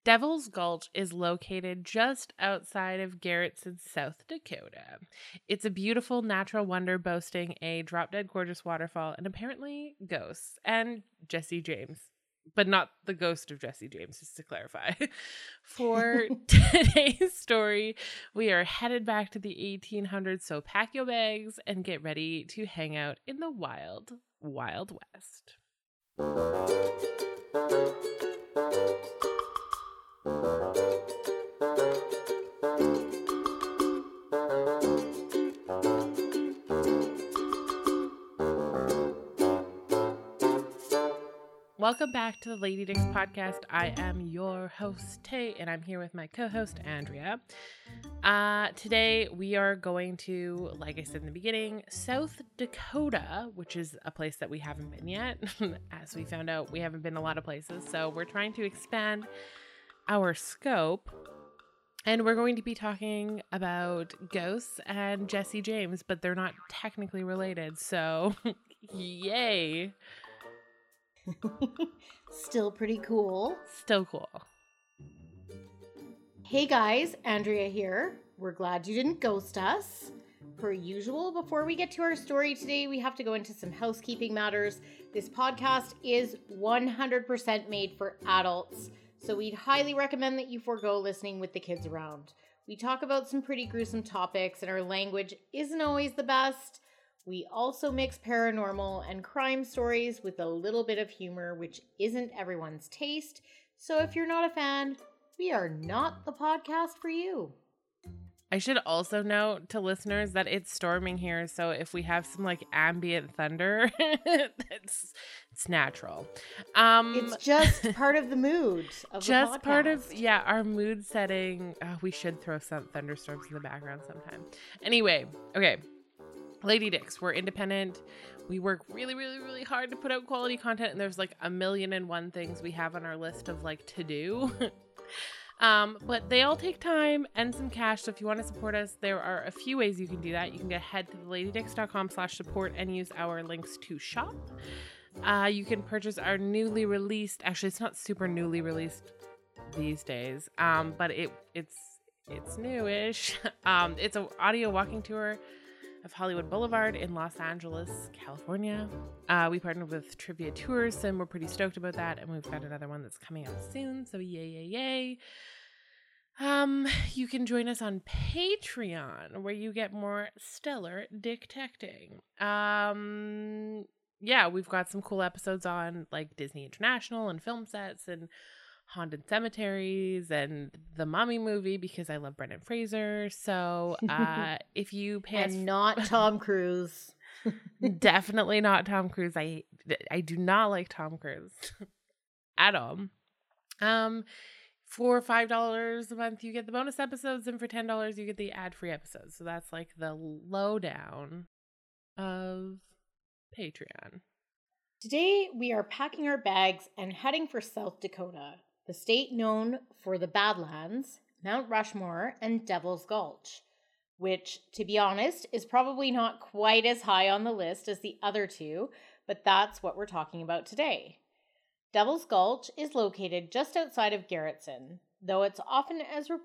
Devil's Gulch is located just outside of Garretson, South Dakota. It's a beautiful natural wonder boasting a drop-dead gorgeous waterfall and apparently ghosts and Jesse James. But not the ghost of Jesse James, just to clarify. For today's story, we are headed back to the 1800s, so pack your bags and get ready to hang out in the wild, Wild West. Welcome back to the Lady Dicks podcast. I am your host, Tay, and I'm here with my co-host, Andrea. Today, we are going to, like I said in the beginning, South Dakota, which is a place that we haven't been yet. As we found out, we haven't been a lot of places, so we're trying to expand our scope. And we're going to be talking about ghosts and Jesse James, but they're not technically related, so yay! Still pretty cool. Still cool. Hey guys, Andrea here. We're glad you didn't ghost us. Per usual, before we get to our story today, we have to go into some housekeeping matters. This podcast is 100% made for adults, so we'd highly recommend that you forego listening with the kids around. We talk about some pretty gruesome topics, and our language isn't always the best. We also mix paranormal and crime stories with a little bit of humor, which isn't everyone's taste. So if you're not a fan, we are not the podcast for you. I should also note to listeners that it's storming here, so if we have some like ambient thunder, it's natural. It's just part of the mood of just the podcast. part of our mood setting. We should throw some thunderstorms in the background sometime. Anyway, okay. Lady Dicks, we're independent. We work really, really, really hard to put out quality content, and there's like 1,000,001 things we have on our list of like to do. But they all take time and some cash. So if you want to support us, there are a few ways you can do that. You can head to ladydicks.com/support and use our links to shop. You can purchase our newly released. Actually, it's not super newly released these days. But it's newish. It's an audio walking tour of Hollywood Boulevard in Los Angeles, California. We partnered with Trivia Tours, and we're pretty stoked about that. And we've got another one that's coming out soon. So yay. You can join us on Patreon, where you get more stellar dick-tecting. We've got some cool episodes on like Disney International and film sets and haunted cemeteries and the Mummy movie because I love Brendan Fraser. So if you pay us... And not Tom Cruise. Definitely not Tom Cruise. I do not like Tom Cruise at all. For $5 a month, you get the bonus episodes, and for $10, you get the ad-free episodes. So that's like the lowdown of Patreon. Today, we are packing our bags and heading for South Dakota, the state known for the Badlands, Mount Rushmore, and Devil's Gulch, which, to be honest, is probably not quite as high on the list as the other two, but that's what we're talking about today. Devil's Gulch is located just outside of Garretson, though it's often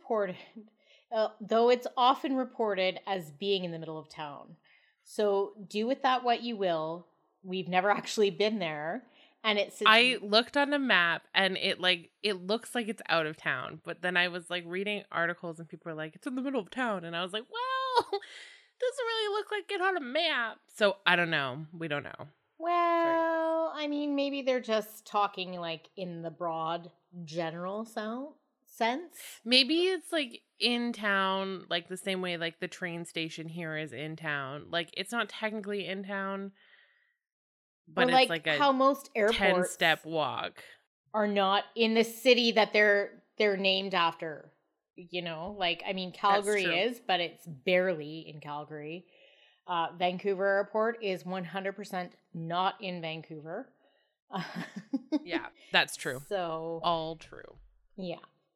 reported as being in the middle of town. So do with that what you will. We've never actually been there. And I looked on a map and it looks like it's out of town. But then I was like reading articles and people were like, it's in the middle of town. And I was like, well, doesn't really look like it on a map. So I don't know. We don't know. Well, I mean, maybe they're just talking like in the broad general sense. Maybe it's like in town, like the same way like the train station here is in town. Like it's not technically in town. But it's like a how most airports 10-step walk are not in the city that they're named after. You know, like, I mean, Calgary is, but it's barely in Calgary. Vancouver Airport is 100% not in Vancouver. Yeah, that's true. So all true. Yeah.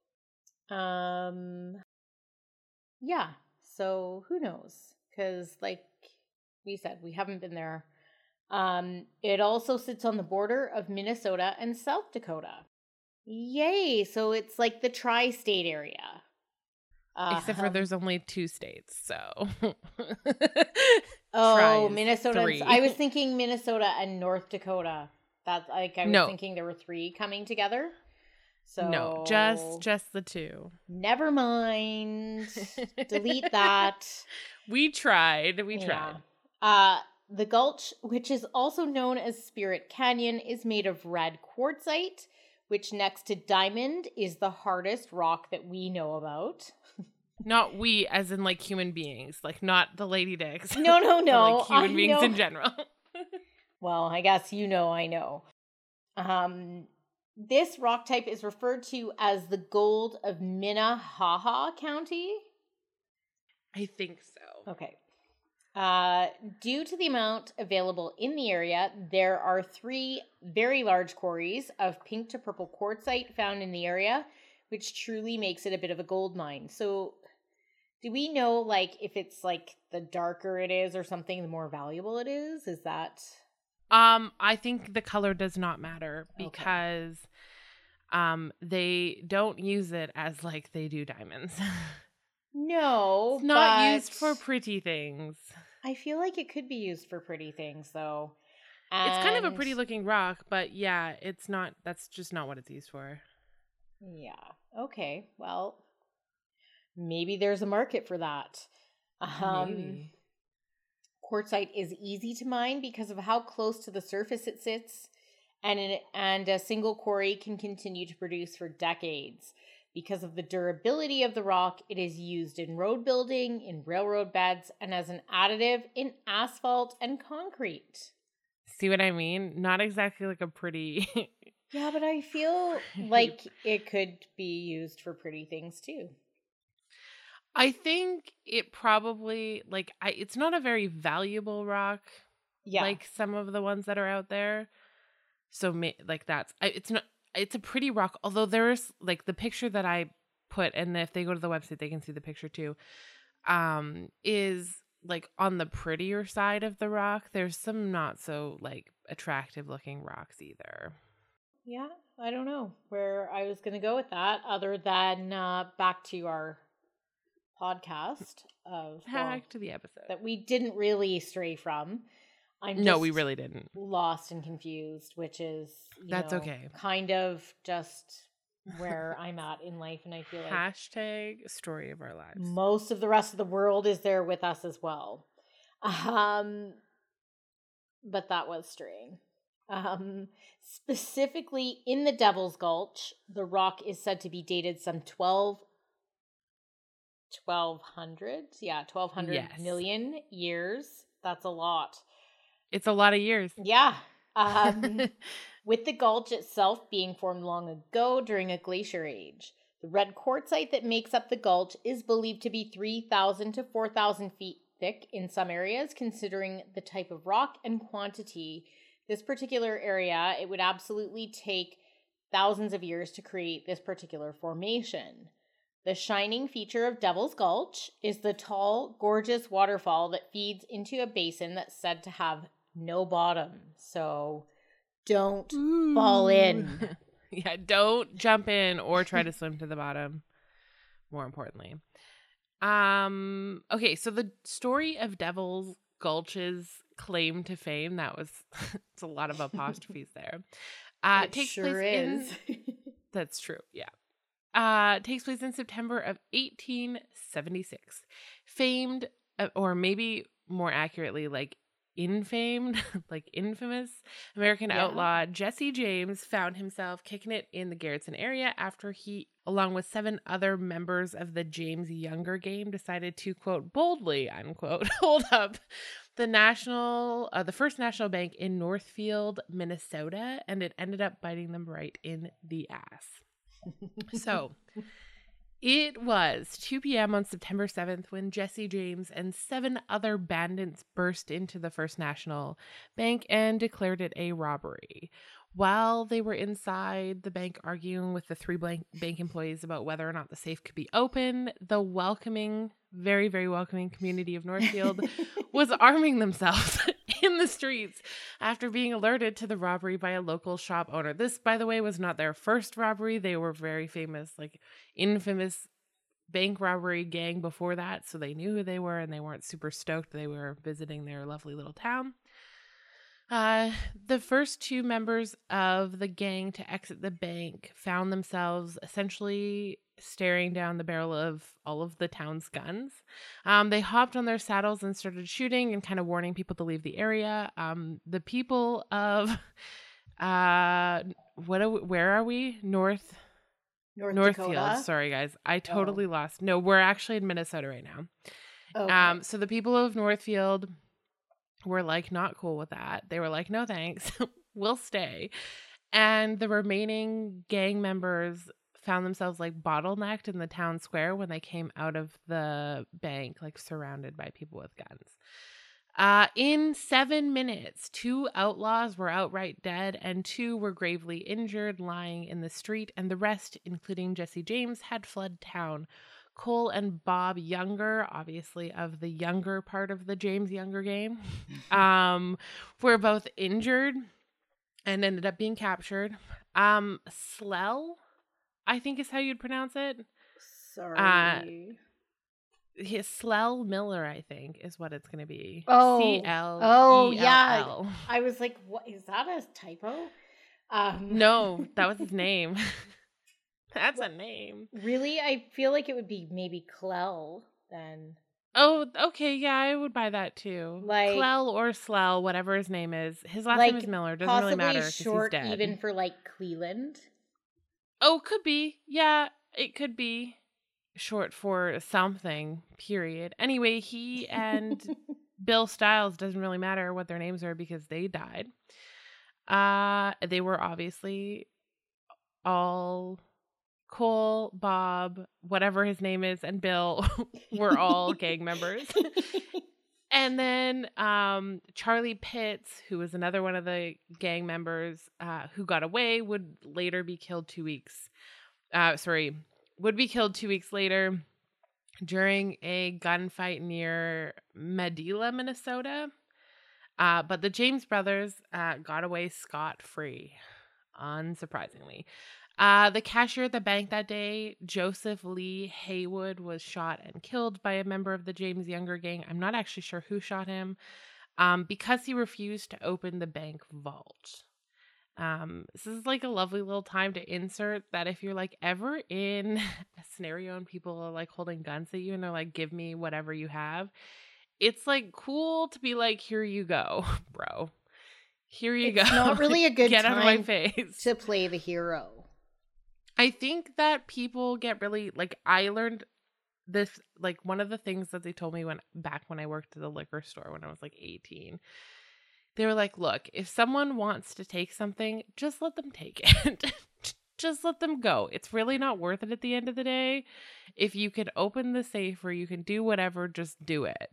Yeah. So who knows? Because like we said, we haven't been there. It also sits on the border of Minnesota and South Dakota. Yay. So it's like the tri-state area. Except for there's only 2 states, so. Oh, Tries Minnesota. 3. I was thinking Minnesota and North Dakota. That's like, I was No. thinking there were 3 coming together. So No, just the 2. never mind. Delete that. We tried. The gulch, which is also known as Spirit Canyon, is made of red quartzite, which next to diamond is the hardest rock that we know about. Not we, as in like human beings, like not the Lady Dicks. No. Like human beings in general. Well, I guess I know. This rock type is referred to as the gold of Minnehaha County. I think so. Okay. Due to the amount available in the area, there are 3 very large quarries of pink to purple quartzite found in the area, which truly makes it a bit of a gold mine. So, do we know, like, if it's, like, the darker it is or something, the more valuable it is? Is that... I think the color does not matter because they don't use it as like they do diamonds. No, it's not used for pretty things. I feel like it could be used for pretty things, though. It's kind of a pretty looking rock, but yeah, it's not. That's just not what it's used for. Yeah. Okay. Well, maybe there's a market for that. Maybe. Quartzite is easy to mine because of how close to the surface it sits, and a single quarry can continue to produce for decades. Because of the durability of the rock, it is used in road building, in railroad beds, and as an additive in asphalt and concrete. See what I mean? Not exactly like a pretty... Yeah, but I feel like it could be used for pretty things too. I think it probably, like, it's not a very valuable rock, like some of the ones that are out there. So, it's a pretty rock, although there's, like, the picture that I put, and if they go to the website, they can see the picture too, is, like, on the prettier side of the rock. There's some not so, like, attractive looking rocks either. Yeah, I don't know where I was going to go with that, other than back to our podcast back to the episode that we didn't really stray from. We really didn't. Lost and confused, which is that's okay. Kind of just where I'm at in life, and I feel like hashtag story of our lives. Most of the rest of the world is there with us as well. But that was straying. Specifically in the Devil's Gulch, the rock is said to be dated some 1200 yes. million years. That's a lot. It's a lot of years. Yeah. With the gulch itself being formed long ago during a glacier age. The red quartzite that makes up the gulch is believed to be 3,000 to 4,000 feet thick in some areas, considering the type of rock and quantity. This particular area, it would absolutely take thousands of years to create this particular formation. The shining feature of Devil's Gulch is the tall, gorgeous waterfall that feeds into a basin that's said to have no bottom. So don't fall in. Yeah, don't jump in or try to swim to the bottom, more importantly. Okay, so the story of Devil's Gulch's claim to fame, it's a lot of apostrophes there. It takes place that's true, yeah. Takes place in September of 1876. Famed, or maybe more accurately, like infamed, like infamous American outlaw Jesse James found himself kicking it in the Garretson area after he, along with 7 other members of the James Younger gang, decided to, quote, boldly, unquote, hold up the First National Bank in Northfield, Minnesota, and it ended up biting them right in the ass. So it was 2 p.m. on September 7th when Jesse James and 7 other bandits burst into the First National Bank and declared it a robbery. While they were inside the bank arguing with the 3 bank employees about whether or not the safe could be open, the welcoming, very, very welcoming community of Northfield was arming themselves in the streets after being alerted to the robbery by a local shop owner. This, by the way, was not their first robbery. They were very famous, like infamous bank robbery gang before that, so they knew who they were and they weren't super stoked they were visiting their lovely little town. The first two members of the gang to exit the bank found themselves essentially staring down the barrel of all of the town's guns. They hopped on their saddles and started shooting and kind of warning people to leave the area. The people of where are we? Northfield. Dakota? Sorry, guys. I totally lost. No, we're actually in Minnesota right now. Okay. So the people of Northfield were like not cool with that. They were like, no thanks, we'll stay. And the remaining gang members found themselves like bottlenecked in the town square when they came out of the bank, like surrounded by people with guns. In 7 minutes, 2 outlaws were outright dead and 2 were gravely injured, lying in the street, and the rest, including Jesse James, had fled town. Cole and Bob Younger, obviously of the younger part of the James Younger game, were both injured and ended up being captured. Slell, I think is how you'd pronounce it. Sorry. Slell Miller, I think, is what it's going to be. Oh. C-L-E-L-L. Oh, yeah. I was like, what? Is that a typo? No, that was his name. That's a name. Really? I feel like it would be maybe Clell then. Oh, okay. Yeah, I would buy that too. Like Clell or Slell, whatever his name is. His last name is Miller. Doesn't really matter because he's dead. Even for like Cleveland. Oh, could be. Yeah, it could be short for something, period. Anyway, he and Bill Stiles, doesn't really matter what their names are because they died. They were obviously all... Cole, Bob, whatever his name is, and Bill were all gang members. And then Charlie Pitts, who was another one of the gang members who got away, would later be killed 2 weeks. Would be killed 2 weeks later during a gunfight near Medela, Minnesota. But the James brothers got away scot-free, unsurprisingly. The cashier at the bank that day, Joseph Lee Haywood, was shot and killed by a member of the James Younger gang. I'm not actually sure who shot him, because he refused to open the bank vault. This is like a lovely little time to insert that if you're like ever in a scenario and people are like holding guns at you and they're like, give me whatever you have. It's like cool to be like, here you go, bro. Here you go. It's not really a good Get time out of my face to play the hero. I think that people get really, like, I learned this, like, one of the things that they told me back when I worked at the liquor store when I was, like, 18. They were like, look, if someone wants to take something, just let them take it. Just let them go. It's really not worth it at the end of the day. If you can open the safe or you can do whatever, just do it.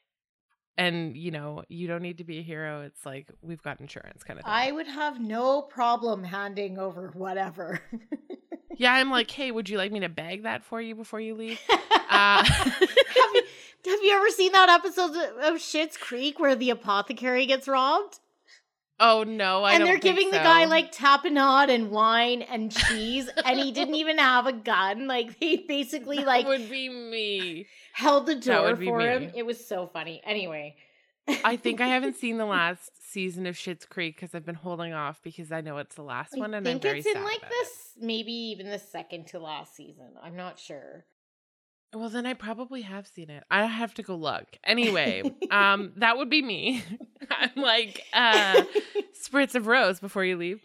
And, you know, you don't need to be a hero. It's like, we've got insurance kind of thing. I would have no problem handing over whatever. Yeah, I'm like, hey, would you like me to bag that for you before you leave? Have you ever seen that episode of Schitt's Creek where the apothecary gets robbed? Oh, no, I don't think so. And they're giving the guy, like, tapenade and wine and cheese, and he didn't even have a gun. Like, they basically, like... That would be me. Held the door for him. It was so funny. Anyway. I think I haven't seen the last season of Schitt's Creek because I've been holding off because I know it's the last one and I'm very sad I think it's in, like, this, maybe even the second to last season. I'm not sure. Well, then I probably have seen it. I have to go look. Anyway, that would be me. I'm like, spritz of rose before you leave.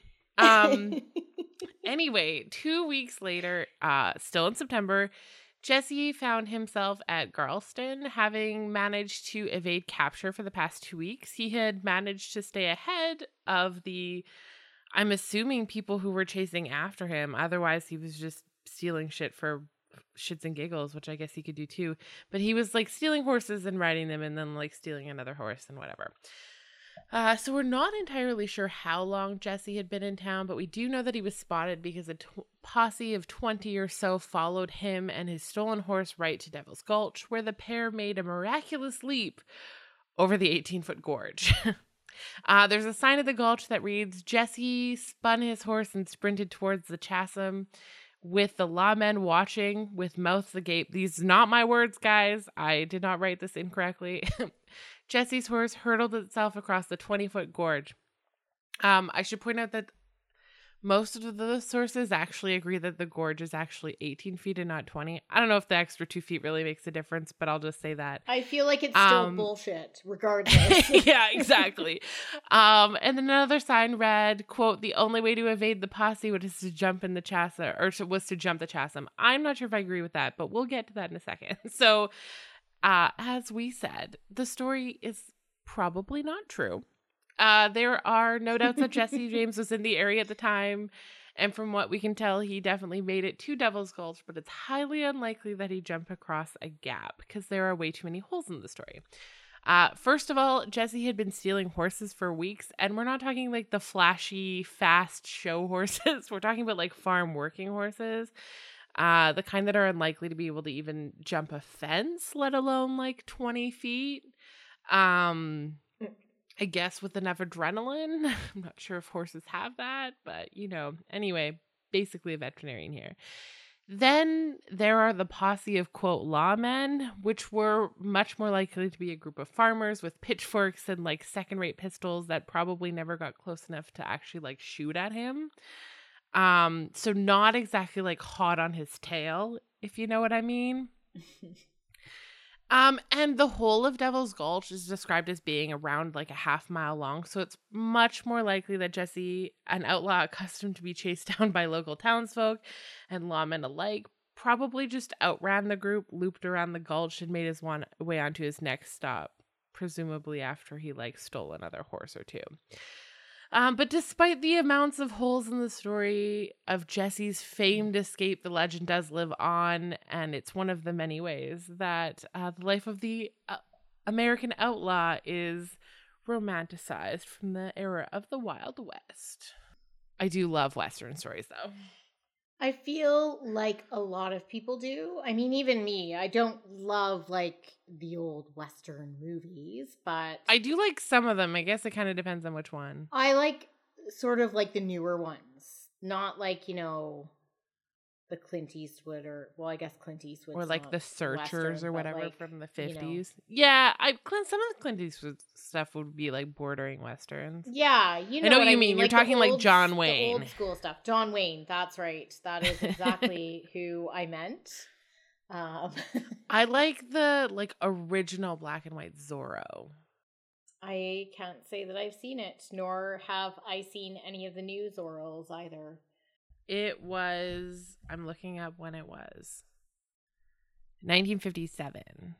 Anyway, 2 weeks later, still in September, Jesse found himself at Garlston, having managed to evade capture for the past 2 weeks. He had managed to stay ahead of I'm assuming, people who were chasing after him. Otherwise, he was just stealing shit for shits and giggles, which I guess he could do too. But he was like stealing horses and riding them and then like stealing another horse and whatever. So we're not entirely sure how long Jesse had been in town, but we do know that he was spotted because a posse of 20 or so followed him and his stolen horse right to Devil's Gulch, where the pair made a miraculous leap over the 18-foot gorge. There's a sign at the gulch that reads, Jesse spun his horse and sprinted towards the chasm with the lawmen watching with mouths agape. These are not my words, guys. I did not write this incorrectly. Jesse's horse hurtled itself across the 20-foot gorge. I should point out that most of the sources actually agree that the gorge is actually 18 feet and not 20. I don't know if the extra 2 feet really makes a difference, but I'll just say that. I feel like it's still bullshit, regardless. Yeah, exactly. And then another sign read, quote, the only way to evade the posse was to jump in the chasm, was to jump the chasm. I'm not sure if I agree with that, but we'll get to that in a second. So, as we said, the story is probably not true. There are no doubts that Jesse James was in the area at the time, and from what we can tell, he definitely made it to Devil's Gulch, but it's highly unlikely that he jumped across a gap because there are way too many holes in the story. First of all, Jesse had been stealing horses for weeks, and we're not talking like the flashy, fast show horses. We're talking about like farm working horses, the kind that are unlikely to be able to even jump a fence, let alone like 20 feet. I guess with enough adrenaline. I'm not sure if horses have that, but anyway, basically a veterinarian here. Then there are the posse of, quote, lawmen, which were much more likely to be a group of farmers with pitchforks and like second-rate pistols that probably never got close enough to actually like shoot at him. So not exactly like hot on his tail, if you know what I mean. And the whole of Devil's Gulch is described as being around like a half-mile long, so it's much more likely that Jesse, an outlaw accustomed to be chased down by local townsfolk and lawmen alike, probably just outran the group, looped around the gulch, and made his way onto his next stop, presumably after he like stole another horse or two. But despite the amounts of holes in the story of Jesse's famed escape, the legend does live on, and it's one of the many ways that the life of the American outlaw is romanticized from the era of the Wild West. I do love Western stories, though. I feel like a lot of people do. I mean, even me. I don't love like the old Western movies, but I do like some of them. I guess it kind of depends on which one. I like sort of like the newer ones, not like, the Clint Eastwood I guess Clint Eastwood or like the Searchers Western, or whatever like, from the 50s. Yeah, some of the Clint Eastwood stuff would be like bordering Westerns. Yeah, I know what you mean. You're like talking like John Wayne. The old school stuff. John Wayne, that's right. That is exactly who I meant. I like the like original black and white Zorro. I can't say that I've seen it, nor have I seen any of the new Zorros either. It was, I'm looking up when it was. 1957.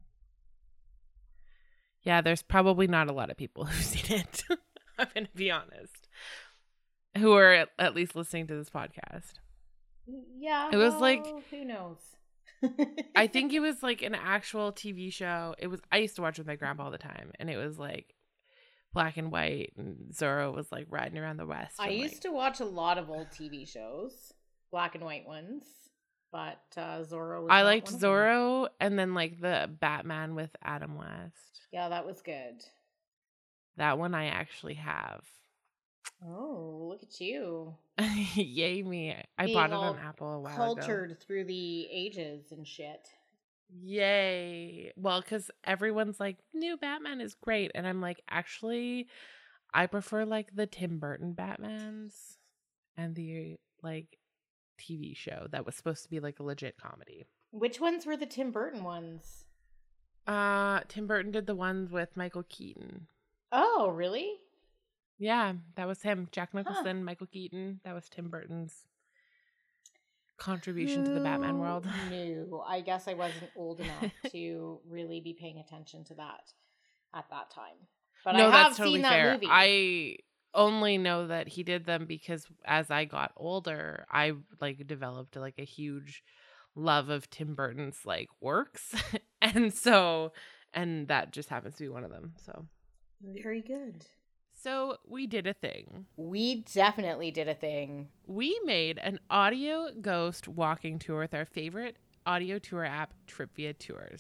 Yeah, there's probably not a lot of people who've seen it. I'm going to be honest. Who are at least listening to this podcast. Yeah. It was like, who knows? I think it was like an actual TV show. I used to watch with my grandpa all the time, and it was like black and white, and Zorro was like riding around the West. I used to watch a lot of old TV shows, black and white ones, but Zorro was I liked Zorro, and then like the Batman with Adam West. Yeah, that was good. That one I actually have. Oh, look at you. Yay me. I bought it on Apple a while ago. Cultured through the ages and shit. Yay. Well, because everyone's like, new Batman is great. And I'm like, actually, I prefer like the Tim Burton Batmans and the like TV show that was supposed to be like a legit comedy. Which ones were the Tim Burton ones? Tim Burton did the ones with Michael Keaton. Oh, really? Yeah, that was him. Jack Nicholson, Michael Keaton. That was Tim Burton's contribution to the Batman world. No, I guess I wasn't old enough to really be paying attention to that at that time. But no, I have that's totally seen that fair. movie. I only know that he did them because as I got older, I like developed like a huge love of Tim Burton's like works. and that just happens to be one of them. So very good. So we did a thing. We definitely did a thing. We made an audio ghost walking tour with our favorite audio tour app, Tripvia Tours.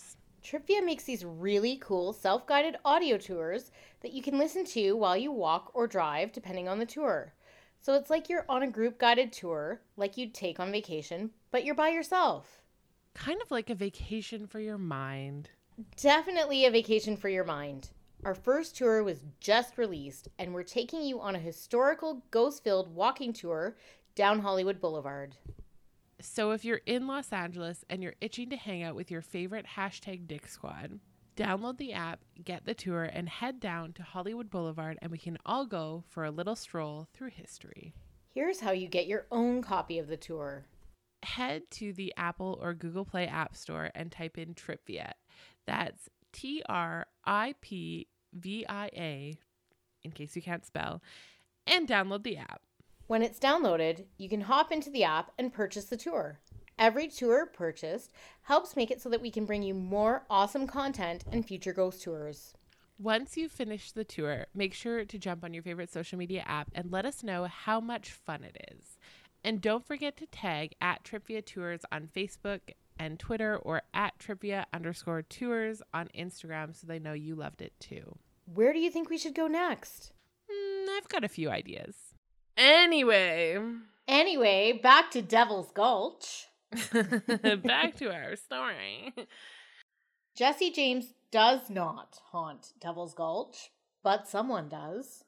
Tripvia makes these really cool self-guided audio tours that you can listen to while you walk or drive, depending on the tour. So it's like you're on a group guided tour, like you'd take on vacation, but you're by yourself. Kind of like a vacation for your mind. Definitely a vacation for your mind. Our first tour was just released, and we're taking you on a historical, ghost-filled walking tour down Hollywood Boulevard. So if you're in Los Angeles and you're itching to hang out with your favorite #Dick Squad, download the app, get the tour, and head down to Hollywood Boulevard, and we can all go for a little stroll through history. Here's how you get your own copy of the tour. Head to the Apple or Google Play App Store and type in Tripvia. That's TRIPVIA, in case you can't spell, and download the app. When it's downloaded, you can hop into the app and purchase the tour. Every tour purchased helps make it so that we can bring you more awesome content and future ghost tours. Once you finish the tour, make sure to jump on your favorite social media app and let us know how much fun it is. And don't forget to tag @Tripvia Tours on Facebook and Twitter, or @Tripvia_tours on Instagram, so they know you loved it too. Where do you think we should go next? I've got a few ideas. Anyway, back to Devil's Gulch. back to our story. Jesse James does not haunt Devil's Gulch, but someone does.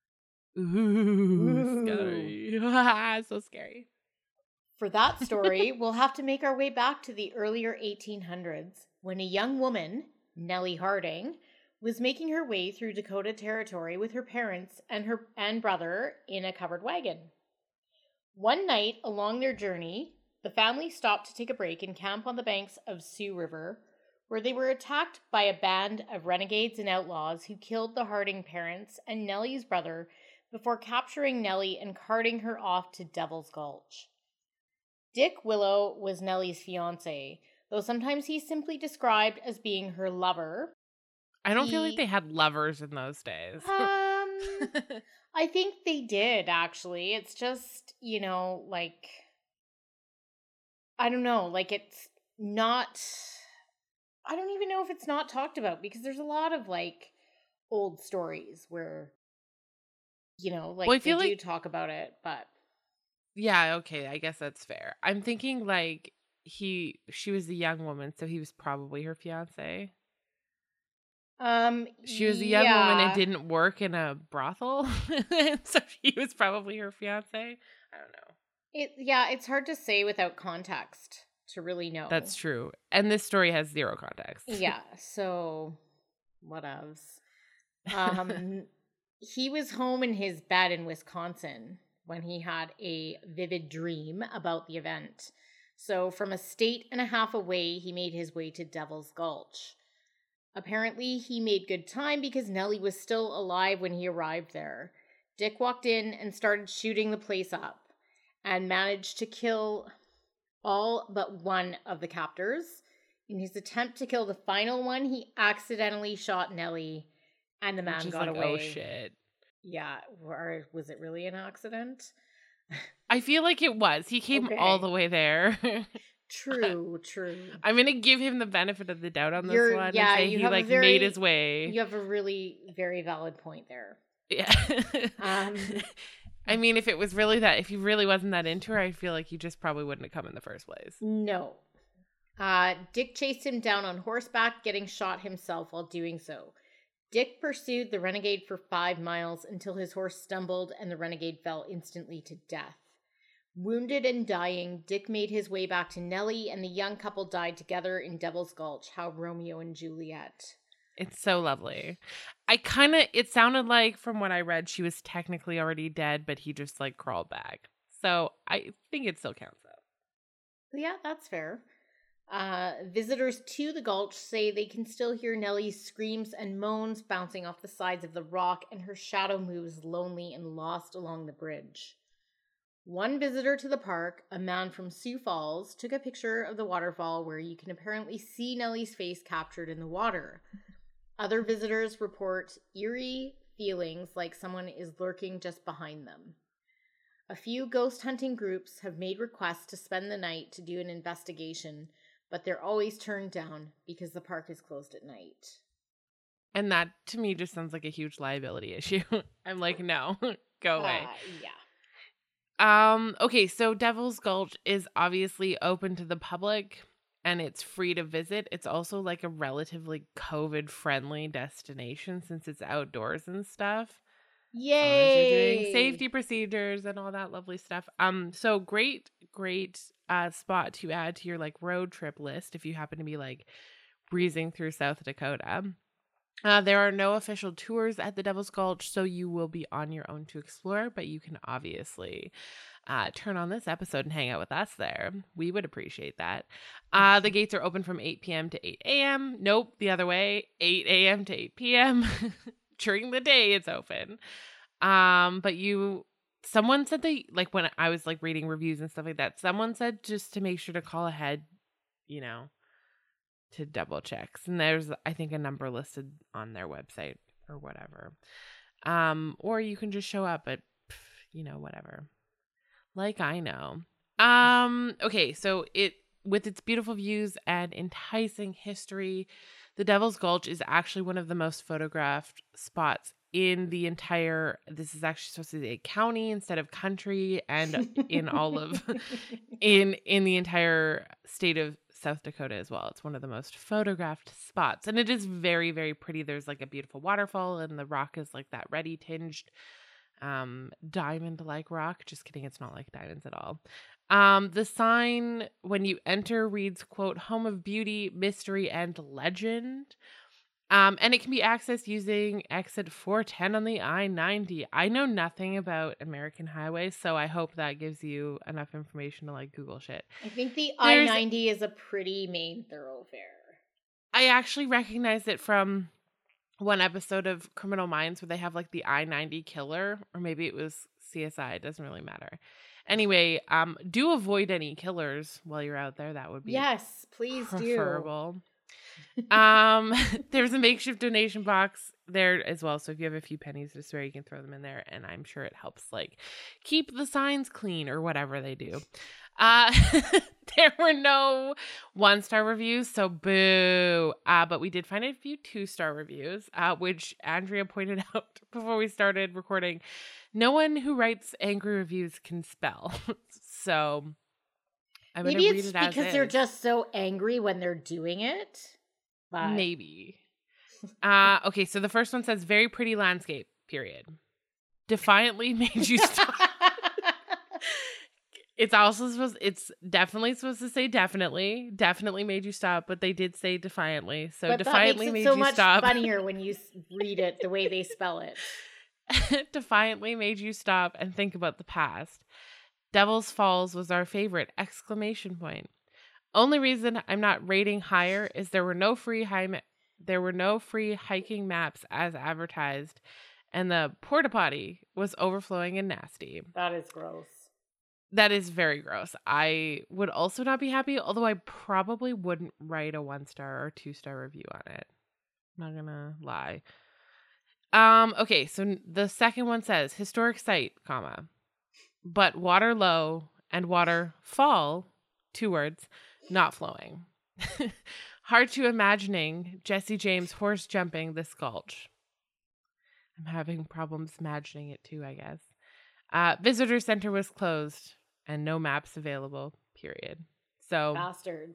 Ooh. Scary. So scary. For that story, we'll have to make our way back to the earlier 1800s when a young woman, Nellie Harding, was making her way through Dakota Territory with her parents and brother in a covered wagon. One night along their journey, the family stopped to take a break and camp on the banks of Sioux River, where they were attacked by a band of renegades and outlaws who killed the Harding parents and Nellie's brother before capturing Nellie and carting her off to Devil's Gulch. Dick Willow was Nellie's fiancé, though sometimes he's simply described as being her lover. I don't feel like they had lovers in those days. I think they did, actually. It's just, like, I don't know, like, it's not, I don't even know if it's not talked about, because there's a lot of, like, old stories where, like, well, they do talk about it, but. Yeah, okay, I guess that's fair. I'm thinking, like, she was a young woman, so he was probably her fiancé. She was a young woman and didn't work in a brothel, so he was probably her fiance. I don't know. It's hard to say without context to really know. That's true, and this story has zero context. Yeah, so whatevs. He was home in his bed in Wisconsin when he had a vivid dream about the event. So from a state and a half away, he made his way to Devil's Gulch. Apparently, he made good time because Nellie was still alive when he arrived there. Dick walked in and started shooting the place up and managed to kill all but one of the captors. In his attempt to kill the final one, he accidentally shot Nellie and the man got away. Oh, shit. Yeah, or was it really an accident? I feel like it was. He came all the way there. True. I'm going to give him the benefit of the doubt on this one and say he made his way. You have a really very valid point there. Yeah. I mean, if he really wasn't that into her, I feel like he just probably wouldn't have come in the first place. No. Dick chased him down on horseback, getting shot himself while doing so. Dick pursued the renegade for 5 miles until his horse stumbled and the renegade fell instantly to death. Wounded and dying, Dick made his way back to Nellie, and the young couple died together in Devil's Gulch. How Romeo and Juliet. It's so lovely. It sounded like from what I read, she was technically already dead, but he just crawled back. So I think it still counts though. Yeah, that's fair. Visitors to the gulch say they can still hear Nellie's screams and moans bouncing off the sides of the rock, and her shadow moves lonely and lost along the bridge. One visitor to the park, a man from Sioux Falls, took a picture of the waterfall where you can apparently see Nellie's face captured in the water. Other visitors report eerie feelings like someone is lurking just behind them. A few ghost hunting groups have made requests to spend the night to do an investigation, but they're always turned down because the park is closed at night. And that to me just sounds like a huge liability issue. I'm like, no, go away. Yeah. Okay, so Devil's Gulch is obviously open to the public and it's free to visit. It's also like a relatively COVID-friendly destination since it's outdoors and stuff. Yay! As long as you're doing safety procedures and all that lovely stuff. So great spot to add to your like road trip list if you happen to be like breezing through South Dakota. There are no official tours at the Devil's Gulch, so you will be on your own to explore, but you can obviously turn on this episode and hang out with us there. We would appreciate that. The gates are open from 8 p.m. to 8 a.m. Nope, the other way, 8 a.m. to 8 p.m. During the day, it's open. But someone said like when I was like reading reviews and stuff like that, someone said just to make sure to call ahead, to double checks. And there's, I think, a number listed on their website or whatever. Or you can just show up at, whatever. Like I know. Okay, so with its beautiful views and enticing history, the Devil's Gulch is actually one of the most photographed spots in the entire, this is actually supposed to be a county instead of country, and in all of, in the entire state of South Dakota as well. It's one of the most photographed spots, and it is very, very pretty. There's like a beautiful waterfall, and the rock is like that reddy tinged diamond-like rock. Just kidding, it's not like diamonds at all. The sign when you enter reads, quote, "Home of Beauty, Mystery, and Legend." And it can be accessed using exit 410 on the I-90. I know nothing about American highways, so I hope that gives you enough information to like Google shit. I think the I-90 is a pretty main thoroughfare. I actually recognize it from one episode of Criminal Minds where they have like the I-90 killer, or maybe it was CSI. It doesn't really matter. Anyway, do avoid any killers while you're out there. That would be preferable. There's a makeshift donation box there as well, so if you have a few pennies to spare, you can throw them in there, and I'm sure it helps like keep the signs clean or whatever they do. There were no 1-star reviews, so boo. But we did find a few 2-star reviews, which Andrea pointed out before we started recording. No one who writes angry reviews can spell. So I'm going to read it as because they're just so angry when they're doing it. But... Maybe. Okay, so the first one says, very pretty landscape, period. Defiantly made you stop. It's definitely supposed to say definitely. Definitely made you stop, but they did say defiantly. So but defiantly made you stop. That makes it so much funnier when you read it the way they spell it. Defiantly made you stop and think about the past. Devil's Falls was our favorite! Only reason I'm not rating higher is there were no free hiking maps as advertised, and the porta potty was overflowing and nasty. That is gross. That is very gross. I would also not be happy, although I probably wouldn't write a 1-star or 2-star review on it. I'm not gonna lie. Okay, so the second one says historic site, but water low and water fall, 2 words, not flowing. Hard to imagining Jesse James horse jumping this gulch. I'm having problems imagining it too, I guess. Visitor center was closed and no maps available, period. So bastards.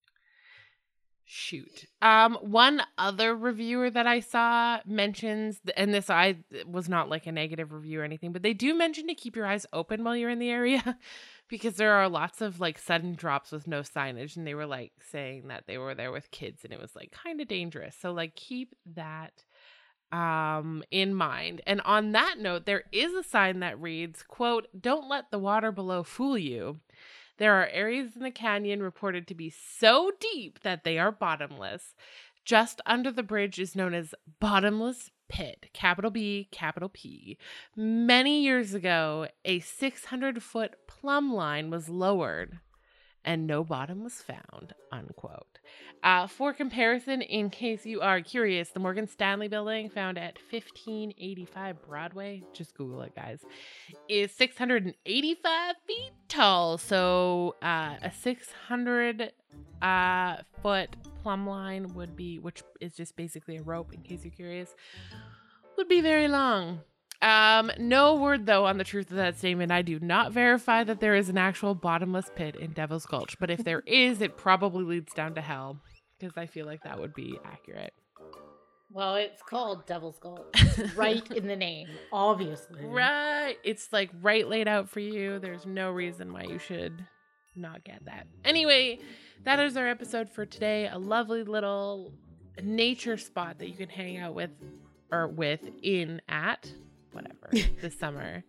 Shoot. One other reviewer that I saw mentions, and this was not like a negative review or anything, but they do mention to keep your eyes open while you're in the area because there are lots of like sudden drops with no signage, and they were like saying that they were there with kids and it was like kind of dangerous. So like keep that in mind. And on that note, there is a sign that reads, quote, "Don't let the water below fool you. There are areas in the canyon reported to be so deep that they are bottomless. Just under the bridge is known as Bottomless Pit, capital B, capital P. Many years ago, a 600-foot plumb line was lowered and no bottom was found," unquote. For comparison, in case you are curious, the Morgan Stanley building, found at 1585 Broadway, just Google it, guys, is 685 feet tall. So a 600 foot plumb line would be, which is just basically a rope in case you're curious, would be very long. No word though on the truth of that statement. I do not verify that there is an actual bottomless pit in Devil's Gulch, but if there is, it probably leads down to hell, because I feel like that would be accurate. Well, it's called Devil's Gulch. Right in the name, obviously. Right. It's like right laid out for you. There's no reason why you should not get that. Anyway, that is our episode for today. A lovely little nature spot that you can hang out with whatever this summer.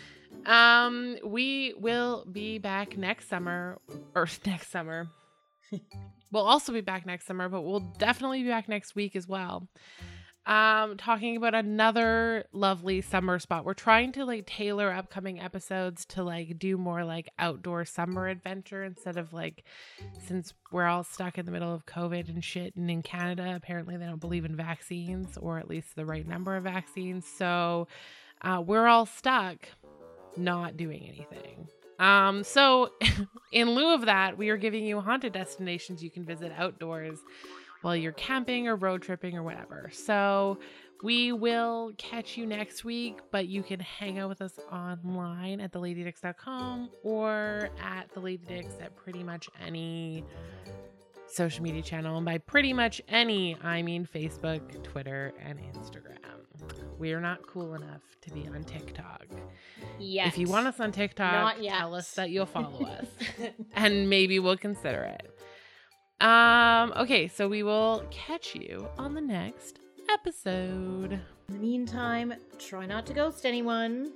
We will be back next summer. We'll also be back next summer, but we'll definitely be back next week as well. Talking about another lovely summer spot. We're trying to like tailor upcoming episodes to like do more like outdoor summer adventure instead of like, since we're all stuck in the middle of COVID and shit, and in Canada apparently they don't believe in vaccines, or at least the right number of vaccines. So we're all stuck not doing anything. So in lieu of that, we are giving you haunted destinations you can visit outdoors while you're camping or road tripping or whatever. So we will catch you next week, but you can hang out with us online at theladiedicks.com or at theladiedicks at pretty much any social media channel. And by pretty much any, I mean Facebook, Twitter, and Instagram. We're not cool enough to be on TikTok. Yet. If you want us on TikTok, tell us that you'll follow us and maybe we'll consider it. Okay, so we will catch you on the next episode. In the meantime, try not to ghost anyone.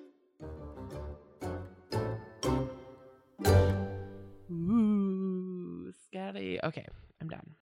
Ooh, scary. Okay, I'm done.